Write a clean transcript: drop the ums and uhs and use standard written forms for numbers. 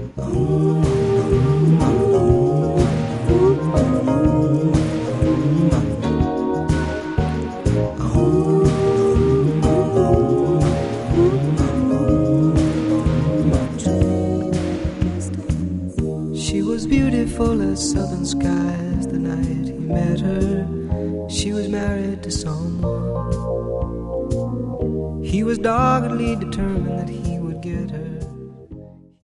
She was beautiful as southern skies the night he met her. She was married to someone. He was doggedly determined that he